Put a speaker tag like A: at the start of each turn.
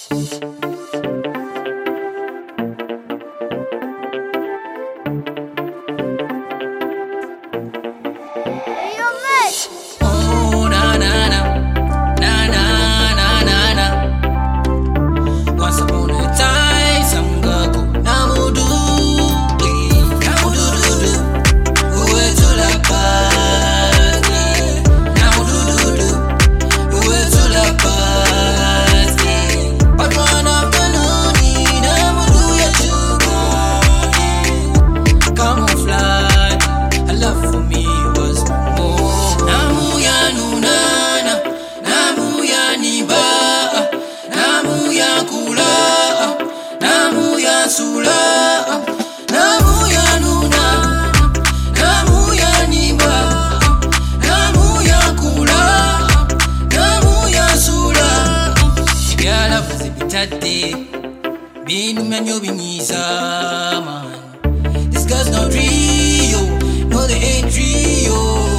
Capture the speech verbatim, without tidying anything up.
A: Oh na na na, na na na na na. Once upon a time, some girl go namudu, namudu du du, uwe tula party, namudu du du, uwe tula party. But one afternoon, namudu ya chuga, camouflage. Her love for me was more. Namu ya nunana, namu ya niba, namu ya kula, namu ya sula, namu ya nuna, namu ya niba, namu ya kula, namu ya sula. Ya love zibitade, binu menyo binyisa man. This girl's not real, no they ain't real.